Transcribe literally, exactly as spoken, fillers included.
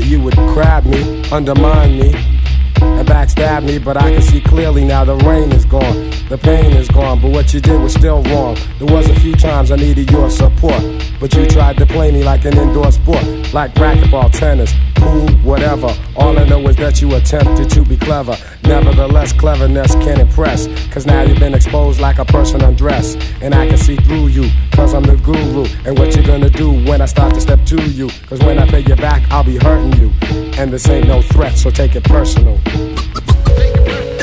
you would crab me, undermine me, and backstab me, but I can see clearly now the rain is gone, the pain is gone, but what you did was still wrong. There was a few times I needed your support, but you tried to play me like an indoor sport, like racquetball, tennis, pool, whatever. All I know is that you attempted to be clever. Nevertheless, cleverness can impress, cause now you've been exposed like a person undressed, and I can see through you, cause I'm the guru. And what you gonna do when I start to step to you? Cause when I pay you back, I'll be hurting you, and this ain't no threat, so take it personal. Take it personal.